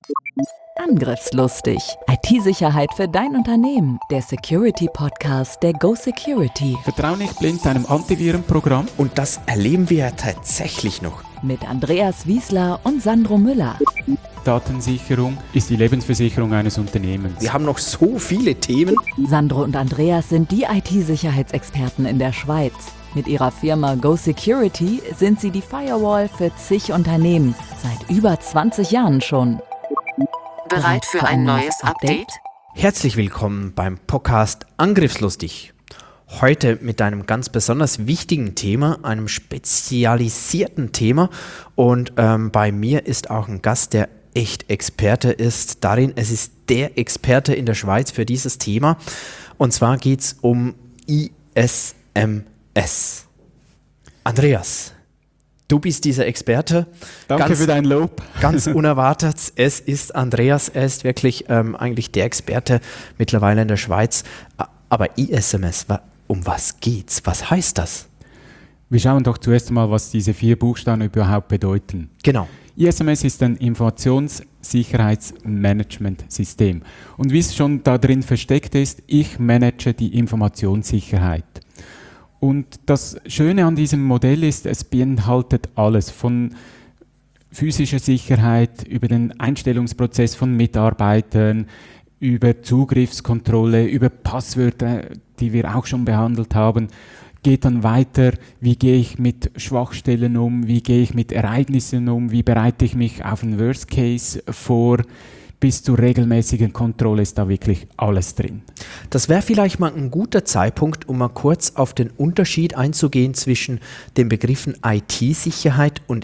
Angriffslustig. IT-Sicherheit für dein Unternehmen. Der Security-Podcast der Go Security. Vertrau nicht blind deinem Antivirenprogramm. Und das erleben wir ja tatsächlich noch. Mit Andreas Wiesler und Sandro Müller. Datensicherung ist die Lebensversicherung eines Unternehmens. Wir haben noch so viele Themen. Sandro und Andreas sind die IT-Sicherheitsexperten in der Schweiz. Mit ihrer Firma Go Security sind sie die Firewall für zig Unternehmen. Seit über 20 Jahren schon. Bereit für ein neues Update? Herzlich willkommen beim Podcast Angriffslustig. Heute mit einem ganz besonders wichtigen Thema, einem spezialisierten Thema. Und bei mir ist auch ein Gast, der echt Experte ist darin. Es ist der Experte in der Schweiz für dieses Thema. Und zwar geht es um ISMS. Andreas, du bist dieser Experte. Danke für dein Lob. Ganz unerwartet. Es ist Andreas. Er ist wirklich eigentlich der Experte mittlerweile in der Schweiz. Aber ISMS, um was geht's? Was heißt das? Wir schauen doch zuerst einmal, was diese 4 Buchstaben überhaupt bedeuten. Genau. ISMS ist ein Informationssicherheitsmanagementsystem. Und wie es schon da drin versteckt ist, ich manage die Informationssicherheit. Und das Schöne an diesem Modell ist, es beinhaltet alles von physischer Sicherheit über den Einstellungsprozess von Mitarbeitern, über Zugriffskontrolle, über Passwörter, die wir auch schon behandelt haben, geht dann weiter, wie gehe ich mit Schwachstellen um, wie gehe ich mit Ereignissen um, wie bereite ich mich auf einen Worst Case vor, bis zur regelmäßigen Kontrolle ist da wirklich alles drin. Das wäre vielleicht mal ein guter Zeitpunkt, um mal kurz auf den Unterschied einzugehen zwischen den Begriffen IT-Sicherheit und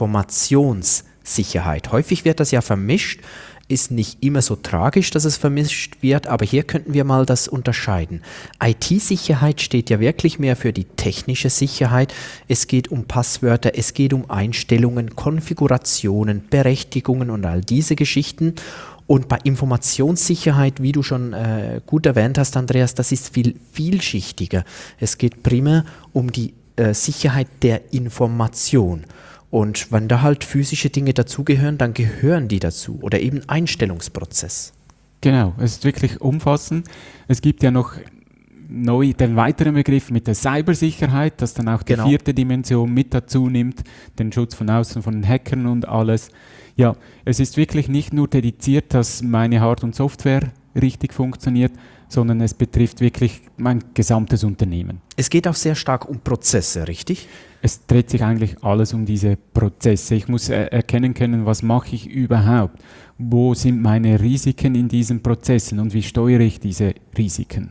Informationssicherheit. Häufig wird das ja vermischt, ist nicht immer so tragisch, dass es vermischt wird, aber hier könnten wir mal das unterscheiden. IT-Sicherheit steht ja wirklich mehr für die technische Sicherheit. Es geht um Passwörter, es geht um Einstellungen, Konfigurationen, Berechtigungen und all diese Geschichten. Und bei Informationssicherheit, wie du schon gut erwähnt hast, Andreas, das ist viel vielschichtiger. Es geht primär um die Sicherheit der Information. Und wenn da halt physische Dinge dazugehören, dann gehören die dazu. Oder eben Einstellungsprozess. Genau, es ist wirklich umfassend. Es gibt ja noch neu den weiteren Begriff mit der Cybersicherheit, das dann auch die 4. Dimension mit dazu nimmt, den Schutz von außen, von den Hackern und alles. Ja, es ist wirklich nicht nur dediziert, dass meine Hard- und Software richtig funktioniert, sondern es betrifft wirklich mein gesamtes Unternehmen. Es geht auch sehr stark um Prozesse, richtig? Es dreht sich eigentlich alles um diese Prozesse. Ich muss erkennen können, was mache ich überhaupt? Wo sind meine Risiken in diesen Prozessen und wie steuere ich diese Risiken?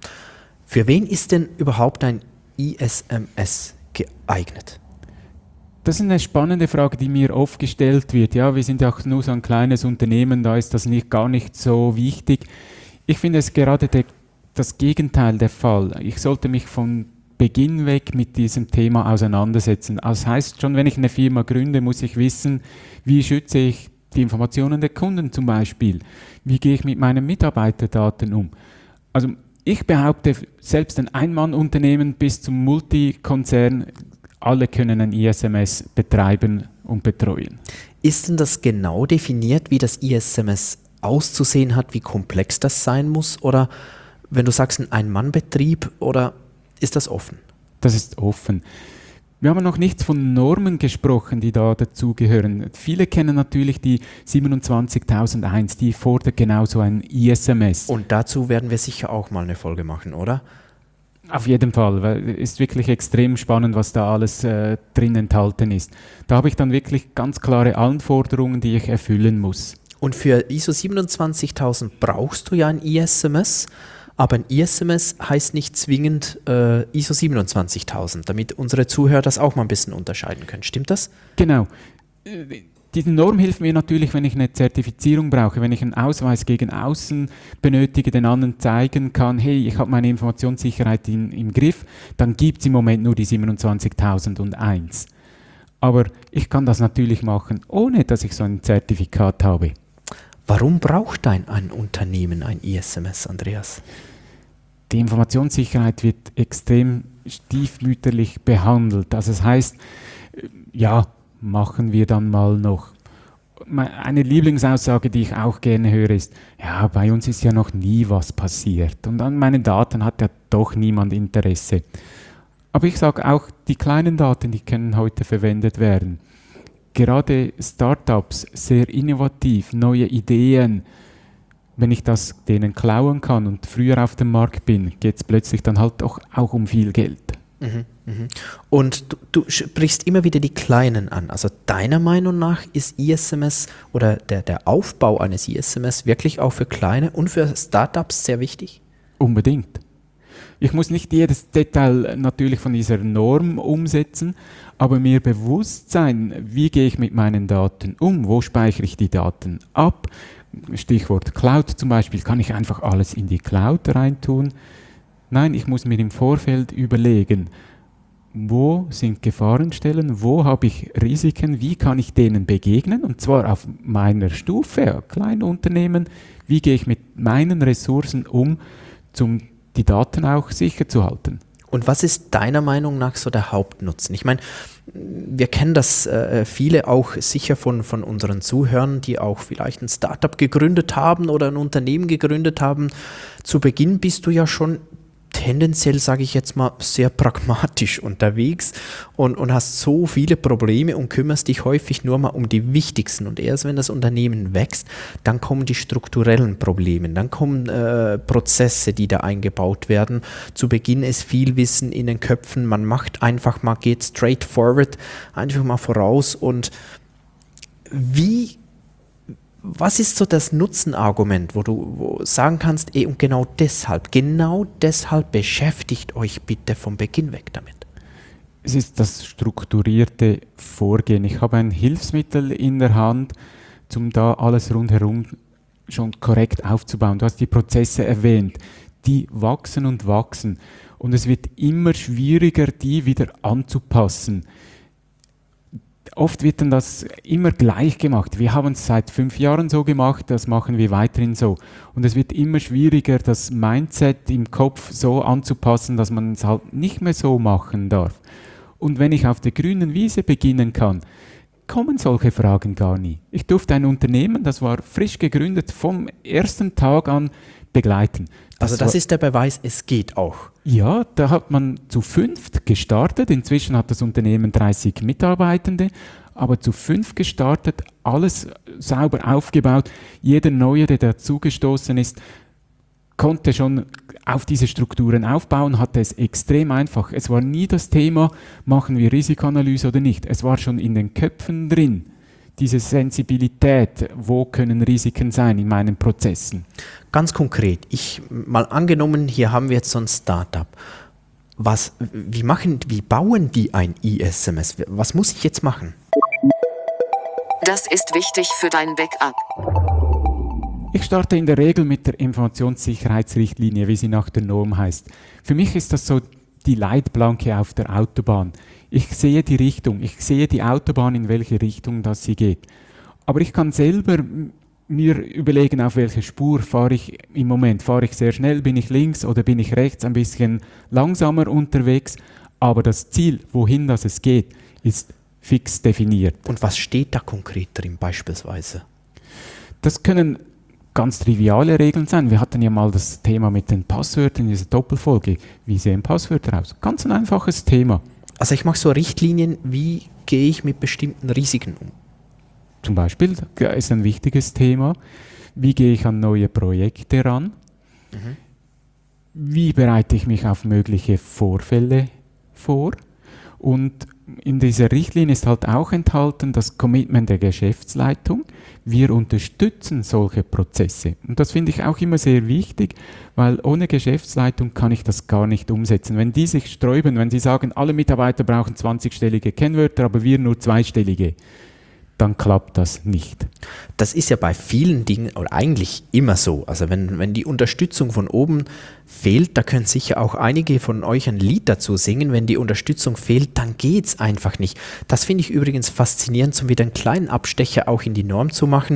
Für wen ist denn überhaupt ein ISMS geeignet? Das ist eine spannende Frage, die mir oft gestellt wird. Ja, wir sind ja auch nur so ein kleines Unternehmen, da ist das gar nicht so wichtig. Ich finde es gerade das Gegenteil der Fall. Ich sollte mich von Beginn weg mit diesem Thema auseinandersetzen. Das heißt, schon wenn ich eine Firma gründe, muss ich wissen, wie schütze ich die Informationen der Kunden zum Beispiel? Wie gehe ich mit meinen Mitarbeiterdaten um? Also ich behaupte, selbst ein Ein-Mann-Unternehmen bis zum Multikonzern, alle können ein ISMS betreiben und betreuen. Ist denn das genau definiert, wie das ISMS auszusehen hat, wie komplex das sein muss? Oder wenn du sagst, ein Ein-Mann-Betrieb, oder ist das offen? Das ist offen. Wir haben noch nicht von Normen gesprochen, die da dazugehören. Viele kennen natürlich die 27001, die fordert genauso ein ISMS. Und dazu werden wir sicher auch mal eine Folge machen, oder? Auf jeden Fall, weil es ist wirklich extrem spannend, was da alles drin enthalten ist. Da habe ich dann wirklich ganz klare Anforderungen, die ich erfüllen muss. Und für ISO 27000 brauchst du ja ein ISMS, aber ein ISMS heißt nicht zwingend ISO 27000, damit unsere Zuhörer das auch mal ein bisschen unterscheiden können. Stimmt das? Genau. Diese Norm hilft mir natürlich, wenn ich eine Zertifizierung brauche, wenn ich einen Ausweis gegen außen benötige, den anderen zeigen kann, hey, ich habe meine Informationssicherheit im Griff, dann gibt es im Moment nur die 27001. Aber ich kann das natürlich machen, ohne dass ich so ein Zertifikat habe. Warum braucht ein Unternehmen ein ISMS, Andreas? Die Informationssicherheit wird extrem stiefmütterlich behandelt. Also das heißt, ja, machen wir dann mal noch. eine Lieblingsaussage, die ich auch gerne höre, ist, ja, bei uns ist ja noch nie was passiert und an meinen Daten hat ja doch niemand Interesse. Aber ich sage auch, die kleinen Daten, die können heute verwendet werden. Gerade Startups, sehr innovativ, neue Ideen. Wenn ich das denen klauen kann und früher auf dem Markt bin, geht es plötzlich dann halt auch um viel Geld. Und du sprichst immer wieder die Kleinen an. Also deiner Meinung nach ist ISMS oder der Aufbau eines ISMS wirklich auch für kleine und für Startups sehr wichtig? Unbedingt. Ich muss nicht jedes Detail natürlich von dieser Norm umsetzen, aber mir bewusst sein, wie gehe ich mit meinen Daten um, wo speichere ich die Daten ab. Stichwort Cloud zum Beispiel, kann ich einfach alles in die Cloud reintun? Nein, ich muss mir im Vorfeld überlegen, wo sind Gefahrenstellen, wo habe ich Risiken, wie kann ich denen begegnen und zwar auf meiner Stufe, Kleinunternehmen, wie gehe ich mit meinen Ressourcen um, die Daten auch sicher zu halten. Und was ist deiner Meinung nach so der Hauptnutzen? Ich meine, wir kennen das viele auch sicher von unseren Zuhörern, die auch vielleicht ein Startup gegründet haben oder ein Unternehmen gegründet haben. Zu Beginn bist du ja schon tendenziell, sage ich jetzt mal, sehr pragmatisch unterwegs und hast so viele Probleme und kümmerst dich häufig nur mal um die wichtigsten. Und erst wenn das Unternehmen wächst, dann kommen die strukturellen Probleme, dann kommen Prozesse, die da eingebaut werden. Zu Beginn ist viel Wissen in den Köpfen, man macht einfach mal, geht straight forward, einfach mal voraus. Und was ist so das Nutzenargument, wo du sagen kannst, und genau deshalb beschäftigt euch bitte vom Beginn weg damit? Es ist das strukturierte Vorgehen. Ich habe ein Hilfsmittel in der Hand, um da alles rundherum schon korrekt aufzubauen. Du hast die Prozesse erwähnt, die wachsen und wachsen und es wird immer schwieriger, die wieder anzupassen. Oft wird dann das immer gleich gemacht. Wir haben es seit 5 Jahren so gemacht, das machen wir weiterhin so. Und es wird immer schwieriger, das Mindset im Kopf so anzupassen, dass man es halt nicht mehr so machen darf. Und wenn ich auf der grünen Wiese beginnen kann, kommen solche Fragen gar nie. Ich durfte ein Unternehmen, das war frisch gegründet, vom ersten Tag an begleiten. Das ist der Beweis, es geht auch. Ja, da hat man zu 5 gestartet. Inzwischen hat das Unternehmen 30 Mitarbeitende, aber zu 5 gestartet, alles sauber aufgebaut. Jeder Neue, der dazugestoßen ist, konnte schon auf diese Strukturen aufbauen, hatte es extrem einfach. Es war nie das Thema, machen wir Risikoanalyse oder nicht. Es war schon in den Köpfen drin. Diese Sensibilität, wo können Risiken sein in meinen Prozessen? Ganz konkret, mal angenommen, hier haben wir jetzt so ein Startup. Wie bauen die ein ISMS? Was muss ich jetzt machen? Das ist wichtig für dein Backup. Ich starte in der Regel mit der Informationssicherheitsrichtlinie, wie sie nach der Norm heißt. Für mich ist das so die Leitplanke auf der Autobahn. Ich sehe die Richtung, ich sehe die Autobahn, in welche Richtung das sie geht. Aber ich kann selber mir überlegen, auf welche Spur fahre ich im Moment. Fahre ich sehr schnell, bin ich links oder bin ich rechts ein bisschen langsamer unterwegs. Aber das Ziel, wohin das es geht, ist fix definiert. Und was steht da konkret drin beispielsweise? Das können ganz triviale Regeln sein. Wir hatten ja mal das Thema mit den Passwörtern in dieser Doppelfolge. Wie sehen Passwörter aus? Ganz ein einfaches Thema. Also ich mache so Richtlinien, wie gehe ich mit bestimmten Risiken um? Zum Beispiel ist ein wichtiges Thema, wie gehe ich an neue Projekte ran? Wie bereite ich mich auf mögliche Vorfälle vor? Und in dieser Richtlinie ist halt auch enthalten das Commitment der Geschäftsleitung. Wir unterstützen solche Prozesse. Und das finde ich auch immer sehr wichtig, weil ohne Geschäftsleitung kann ich das gar nicht umsetzen. Wenn die sich sträuben, wenn sie sagen, alle Mitarbeiter brauchen 20-stellige Kennwörter, aber wir nur 2-stellige, dann klappt das nicht. Das ist ja bei vielen Dingen oder eigentlich immer so. Also wenn die Unterstützung von oben fehlt, da können sicher auch einige von euch ein Lied dazu singen. Wenn die Unterstützung fehlt, dann geht es einfach nicht. Das finde ich übrigens faszinierend, um wieder einen kleinen Abstecher auch in die Norm zu machen.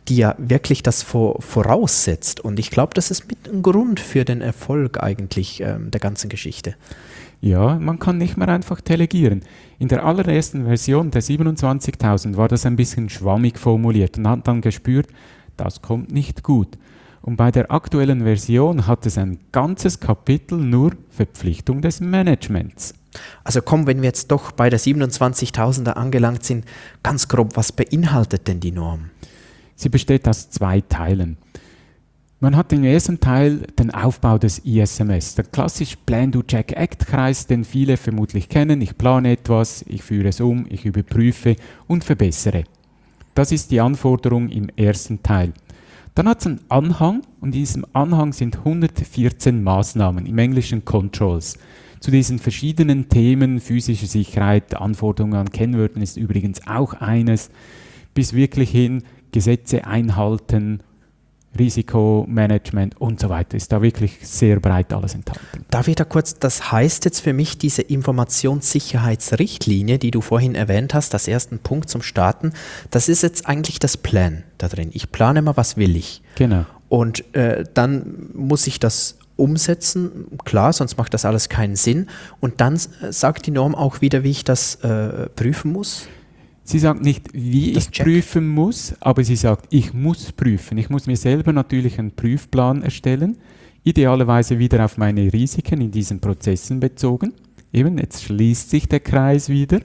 die ja wirklich das voraussetzt. Und ich glaube, das ist mit ein Grund für den Erfolg eigentlich der ganzen Geschichte. Ja, man kann nicht mehr einfach delegieren. In der allerersten Version der 27.000 war das ein bisschen schwammig formuliert und hat dann gespürt, das kommt nicht gut. Und bei der aktuellen Version hat es ein ganzes Kapitel nur Verpflichtung des Managements. Also komm, wenn wir jetzt doch bei der 27.000er angelangt sind, ganz grob, was beinhaltet denn die Norm? Sie besteht aus 2 Teilen. Man hat im ersten Teil den Aufbau des ISMS, der klassische Plan-Do-Check-Act-Kreis, den viele vermutlich kennen. Ich plane etwas, ich führe es um, ich überprüfe und verbessere. Das ist die Anforderung im ersten Teil. Dann hat es einen Anhang und in diesem Anhang sind 114 Maßnahmen, im Englischen Controls. Zu diesen verschiedenen Themen, physische Sicherheit, Anforderungen an Kennwörtern ist übrigens auch eines, bis wirklich hin Gesetze einhalten, Risikomanagement und so weiter. Ist da wirklich sehr breit alles enthalten. Darf ich da kurz, das heißt jetzt für mich, diese Informationssicherheitsrichtlinie, die du vorhin erwähnt hast, das ersten Punkt zum Starten, das ist jetzt eigentlich das Plan da drin. Ich plane mal, was will ich. Genau. Und dann muss ich das umsetzen, klar, sonst macht das alles keinen Sinn. Und dann sagt die Norm auch wieder, wie ich das prüfen muss. Sie sagt nicht, wie ich prüfen muss, aber sie sagt, ich muss prüfen. Ich muss mir selber natürlich einen Prüfplan erstellen, idealerweise wieder auf meine Risiken in diesen Prozessen bezogen. Eben, jetzt schließt sich der Kreis wieder.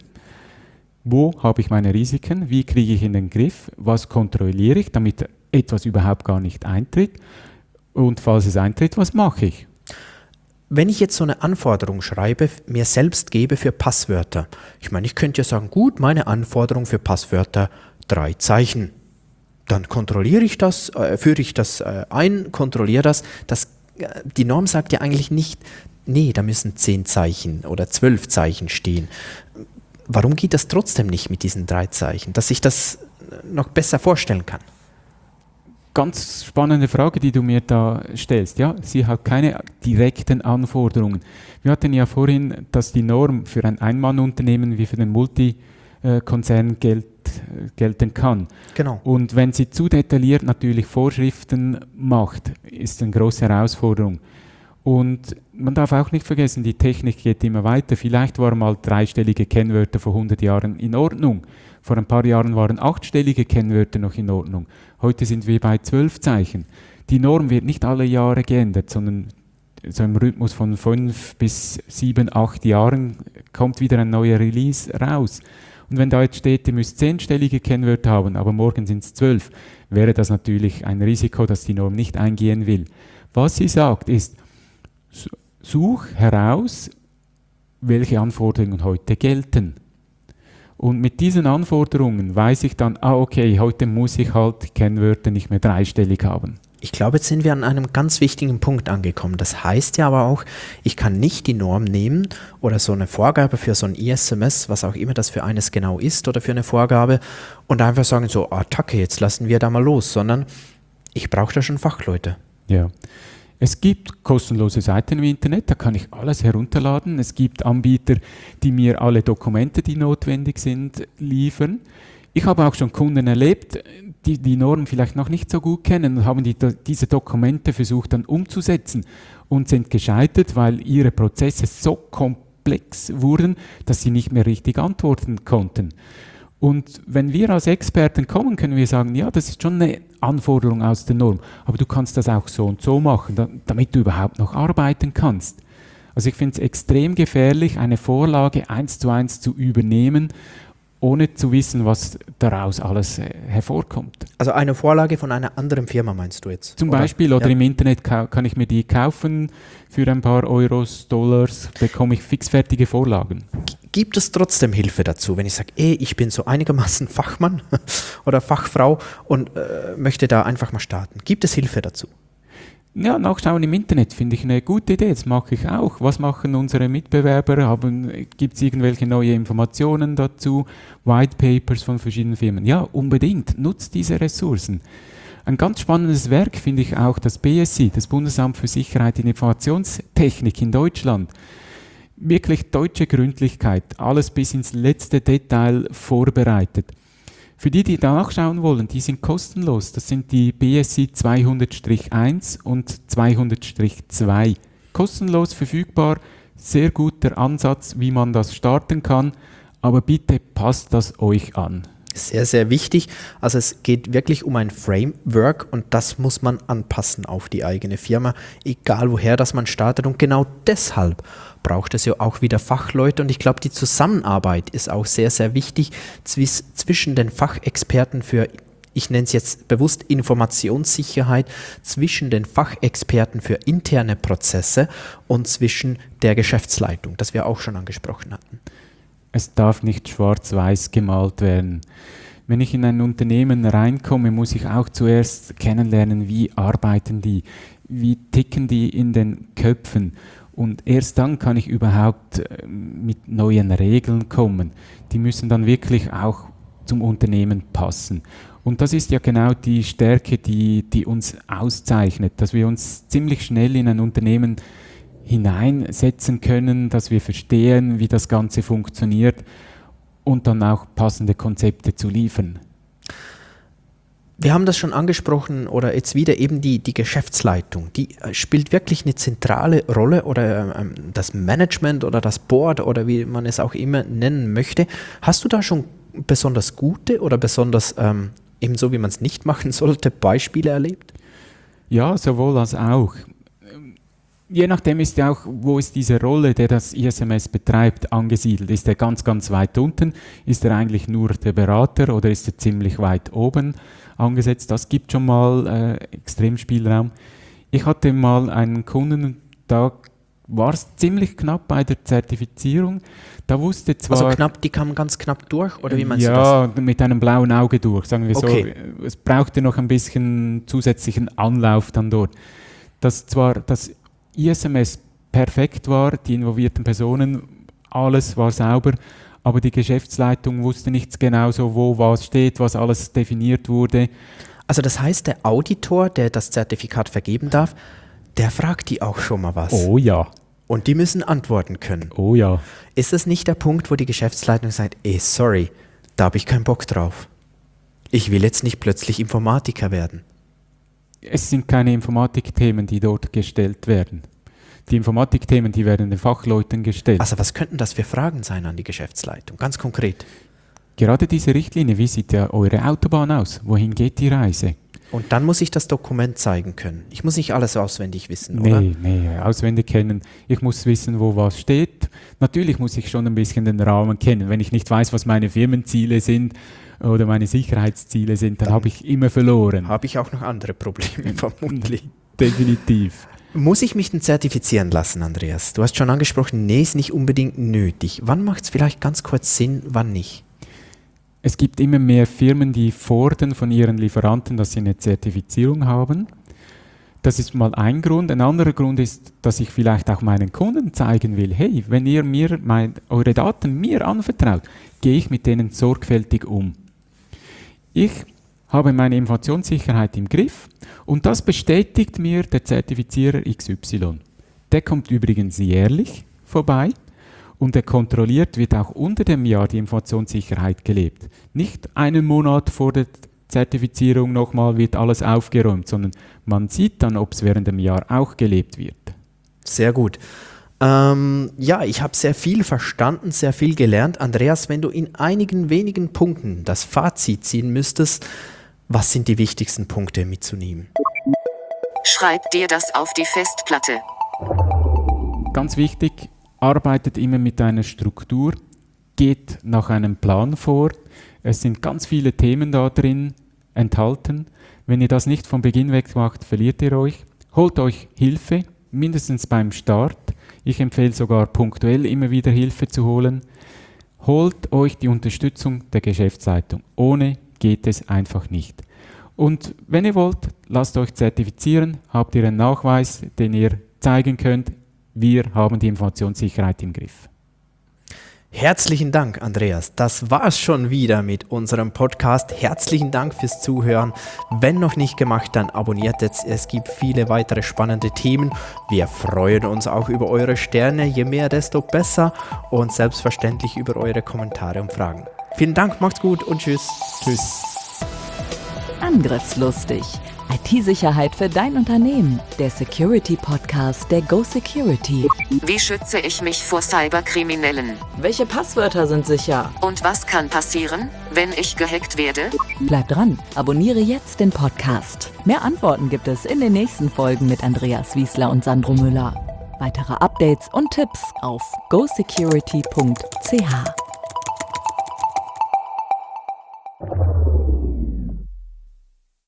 Wo habe ich meine Risiken? Wie kriege ich in den Griff? Was kontrolliere ich, damit etwas überhaupt gar nicht eintritt? Und falls es eintritt, was mache ich? Wenn ich jetzt so eine Anforderung schreibe, mir selbst gebe für Passwörter. Ich meine, ich könnte ja sagen, gut, meine Anforderung für Passwörter 3 Zeichen. Dann kontrolliere ich das, führe ich das ein, kontrolliere das. Die Norm sagt ja eigentlich nicht, nee, da müssen 10 Zeichen oder 12 Zeichen stehen. Warum geht das trotzdem nicht mit diesen 3 Zeichen, dass ich das noch besser vorstellen kann? Ganz spannende Frage, die du mir da stellst. Ja, sie hat keine direkten Anforderungen. Wir hatten ja vorhin, dass die Norm für ein Ein-Mann-Unternehmen wie für den Multikonzern gelten kann. Genau. Und wenn sie zu detailliert natürlich Vorschriften macht, ist eine große Herausforderung. Und man darf auch nicht vergessen, die Technik geht immer weiter. Vielleicht waren mal 3-stellige Kennwörter vor 100 Jahren in Ordnung. Vor ein paar Jahren waren 8-stellige Kennwörter noch in Ordnung. Heute sind wir bei 12 Zeichen. Die Norm wird nicht alle Jahre geändert, sondern so im Rhythmus von 5 bis 7, 8 Jahren kommt wieder ein neuer Release raus. Und wenn da jetzt steht, ihr müsst 10-stellige Kennwörter haben, aber morgen sind es 12, wäre das natürlich ein Risiko, das die Norm nicht eingehen will. Was sie sagt ist, such heraus, welche Anforderungen heute gelten. Und mit diesen Anforderungen weiß ich dann, okay, heute muss ich halt Kennwörter nicht mehr 3-stellig haben. Ich glaube, jetzt sind wir an einem ganz wichtigen Punkt angekommen. Das heißt ja aber auch, ich kann nicht die Norm nehmen oder so eine Vorgabe für so ein ISMS, was auch immer das für eines genau ist oder für eine Vorgabe und einfach sagen so, Attacke, jetzt lassen wir da mal los, sondern ich brauche da schon Fachleute. Ja. Es gibt kostenlose Seiten im Internet, da kann ich alles herunterladen. Es gibt Anbieter, die mir alle Dokumente, die notwendig sind, liefern. Ich habe auch schon Kunden erlebt, die die Norm vielleicht noch nicht so gut kennen und haben diese Dokumente versucht dann umzusetzen und sind gescheitert, weil ihre Prozesse so komplex wurden, dass sie nicht mehr richtig antworten konnten. Und wenn wir als Experten kommen, können wir sagen, ja, das ist schon eine Anforderung aus der Norm, aber du kannst das auch so und so machen, damit du überhaupt noch arbeiten kannst. Also ich finde es extrem gefährlich, eine Vorlage 1:1 zu übernehmen, ohne zu wissen, was daraus alles hervorkommt. Also eine Vorlage von einer anderen Firma meinst du jetzt? Zum Beispiel, oder im Internet kann ich mir die kaufen, für ein paar Euros, Dollars, bekomme ich fixfertige Vorlagen. Gibt es trotzdem Hilfe dazu, wenn ich sage, ich bin so einigermaßen Fachmann oder Fachfrau und möchte da einfach mal starten? Gibt es Hilfe dazu? Ja, nachschauen im Internet finde ich eine gute Idee. Das mache ich auch. Was machen unsere Mitbewerber? Gibt es irgendwelche neue Informationen dazu? White Papers von verschiedenen Firmen? Ja, unbedingt. Nutzt diese Ressourcen. Ein ganz spannendes Werk finde ich auch das BSI, das Bundesamt für Sicherheit in Informationstechnik in Deutschland. Wirklich deutsche Gründlichkeit, alles bis ins letzte Detail vorbereitet. Für die nachschauen wollen, die sind kostenlos. Das sind die BSI 200-1 und 200-2. Kostenlos verfügbar, sehr guter Ansatz, wie man das starten kann, aber bitte passt das euch an. Sehr, sehr wichtig. Also es geht wirklich um ein Framework und das muss man anpassen auf die eigene Firma, egal woher das man startet. Und genau deshalb braucht es ja auch wieder Fachleute. Und ich glaube, die Zusammenarbeit ist auch sehr, sehr wichtig zwischen den Fachexperten für, ich nenne es jetzt bewusst Informationssicherheit, zwischen den Fachexperten für interne Prozesse und zwischen der Geschäftsleitung, das wir auch schon angesprochen hatten. Es darf nicht schwarz-weiß gemalt werden. Wenn ich in ein Unternehmen reinkomme, muss ich auch zuerst kennenlernen, wie arbeiten die, wie ticken die in den Köpfen. Und erst dann kann ich überhaupt mit neuen Regeln kommen. Die müssen dann wirklich auch zum Unternehmen passen. Und das ist ja genau die Stärke, die uns auszeichnet, dass wir uns ziemlich schnell in ein Unternehmen hineinsetzen können, dass wir verstehen, wie das Ganze funktioniert und dann auch passende Konzepte zu liefern. Wir haben das schon angesprochen oder jetzt wieder eben die Geschäftsleitung. Die spielt wirklich eine zentrale Rolle oder das Management oder das Board oder wie man es auch immer nennen möchte. Hast du da schon besonders gute oder besonders ebenso, wie man es nicht machen sollte, Beispiele erlebt? Ja, sowohl als auch. Je nachdem ist ja auch, wo ist diese Rolle, der das ISMS betreibt, angesiedelt. Ist er ganz, ganz weit unten? Ist er eigentlich nur der Berater oder ist er ziemlich weit oben angesetzt? Das gibt schon mal Extremspielraum. Ich hatte mal einen Kunden, da war es ziemlich knapp bei der Zertifizierung. Da wusste zwar... Also knapp, die kamen ganz knapp durch, oder wie meinst du das? Ja, mit einem blauen Auge durch, sagen wir Okay. so. Es brauchte noch ein bisschen zusätzlichen Anlauf dann dort. Dass zwar das ISMS perfekt war, die involvierten Personen, alles war sauber, aber die Geschäftsleitung wusste nicht genau so, wo was steht, was alles definiert wurde. Also das heißt, der Auditor, der das Zertifikat vergeben darf, der fragt die auch schon mal was. Oh ja, Und die müssen antworten können. oh ja. Ist das nicht der Punkt, wo die Geschäftsleitung sagt, sorry, da habe ich keinen Bock drauf. Ich will jetzt nicht plötzlich Informatiker werden. Es sind keine Informatikthemen, die dort gestellt werden. Die Informatikthemen, die werden den Fachleuten gestellt. Also was könnten das für Fragen sein an die Geschäftsleitung? Ganz konkret. Gerade diese Richtlinie, wie sieht ja eure Autobahn aus? Wohin geht die Reise? Und dann muss ich das Dokument zeigen können. Ich muss nicht alles auswendig wissen, oder? Nee, auswendig kennen. Ich muss wissen, wo was steht. Natürlich muss ich schon ein bisschen den Rahmen kennen. Wenn ich nicht weiß, was meine Firmenziele sind oder meine Sicherheitsziele sind, dann habe ich immer verloren. Habe ich auch noch andere Probleme vermutlich. Definitiv. Muss ich mich denn zertifizieren lassen, Andreas? Du hast schon angesprochen, nee, ist nicht unbedingt nötig. Wann macht es vielleicht ganz kurz Sinn, wann nicht? Es gibt immer mehr Firmen, die fordern von ihren Lieferanten, dass sie eine Zertifizierung haben. Das ist mal ein Grund. Ein anderer Grund ist, dass ich vielleicht auch meinen Kunden zeigen will, hey, wenn ihr mir eure Daten mir anvertraut, gehe ich mit denen sorgfältig um. Ich habe meine Informationssicherheit im Griff und das bestätigt mir der Zertifizierer XY. Der kommt übrigens jährlich vorbei und er kontrolliert, wird auch unter dem Jahr die Informationssicherheit gelebt. Nicht einen Monat vor der Zertifizierung nochmal wird alles aufgeräumt, sondern man sieht dann, ob es während dem Jahr auch gelebt wird. Sehr gut. Ja, ich habe sehr viel verstanden, sehr viel gelernt. Andreas, wenn du in einigen wenigen Punkten das Fazit ziehen müsstest, was sind die wichtigsten Punkte mitzunehmen? Schreib dir das auf die Festplatte. Ganz wichtig, arbeitet immer mit einer Struktur, geht nach einem Plan vor. Es sind ganz viele Themen da drin enthalten. Wenn ihr das nicht von Beginn weg macht, verliert ihr euch. Holt euch Hilfe, mindestens beim Start. Ich empfehle sogar punktuell immer wieder Hilfe zu holen. Holt euch die Unterstützung der Geschäftsleitung. Ohne geht es einfach nicht. Und wenn ihr wollt, lasst euch zertifizieren, habt ihr einen Nachweis, den ihr zeigen könnt, wir haben die Informationssicherheit im Griff. Herzlichen Dank, Andreas. Das war's schon wieder mit unserem Podcast. Herzlichen Dank fürs Zuhören. Wenn noch nicht gemacht, dann abonniert jetzt. Es gibt viele weitere spannende Themen. Wir freuen uns auch über eure Sterne. Je mehr, desto besser. Und selbstverständlich über eure Kommentare und Fragen. Vielen Dank, macht's gut und tschüss. Tschüss. Angriffslustig. IT-Sicherheit für dein Unternehmen. Der Security-Podcast der Go Security. Wie schütze ich mich vor Cyberkriminellen? Welche Passwörter sind sicher? Und was kann passieren, wenn ich gehackt werde? Bleib dran, abonniere jetzt den Podcast. Mehr Antworten gibt es in den nächsten Folgen mit Andreas Wiesler und Sandro Müller. Weitere Updates und Tipps auf gosecurity.ch.